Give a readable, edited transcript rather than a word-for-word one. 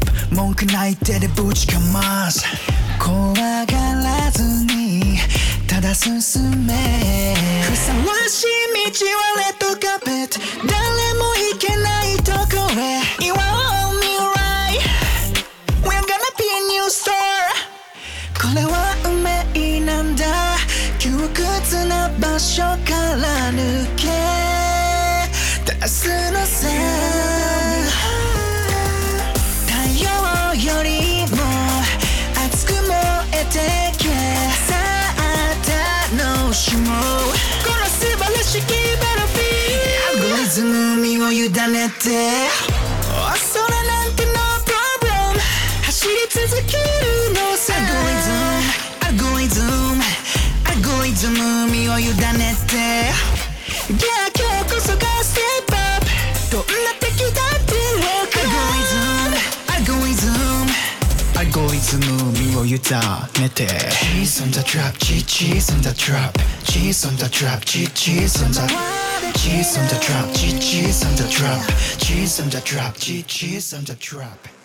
プ文句ない手でぶちかます怖がらずにただ進めふさわしい道はレッドカーペット誰も行けないとこへ You are all me right We're gonna be a new star これは運命なんだ窮屈な場所から抜け出すのさ太陽よりも熱く燃えてけさあ楽しもうこの素晴らしきメロディーアルゴリズム身を委ねて恐れなんて No problem 走り続けるのさアルゴリズム身を委ねて Yeah 今日こそがステップアップどんな敵だってわかるアルゴリズム身を委ねて Cheese on the trap, cheese on the trap Cheese on the trap, cheese on the Cheese on the trap, cheese on the trap Cheese on the trap, cheese on the trap